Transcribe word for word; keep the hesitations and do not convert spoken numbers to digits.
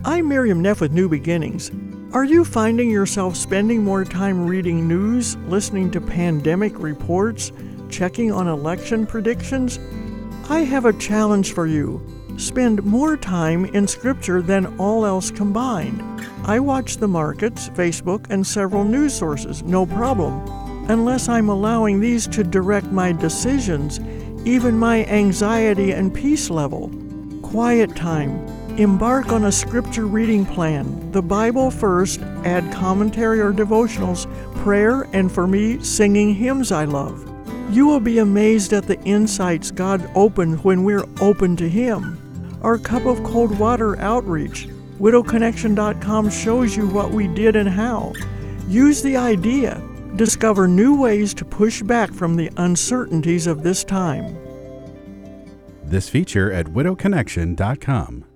I'm Miriam Neff with New Beginnings. Are you finding yourself spending more time reading news, listening to pandemic reports, checking on election predictions? I have a challenge for you. Spend more time in Scripture than all else combined. I watch the markets, Facebook, and several news sources, no problem, unless I'm allowing these to direct my decisions, even my anxiety and peace level. Quiet time. Embark on a Scripture reading plan. The Bible first, add commentary or devotionals, prayer, and for me, singing hymns I love. You will be amazed at the insights God opens when we're open to Him. Our Cup of Cold Water outreach, widow connection dot com shows you what we did and how. Use the idea. Discover new ways to push back from the uncertainties of this time. This feature at widow connection dot com.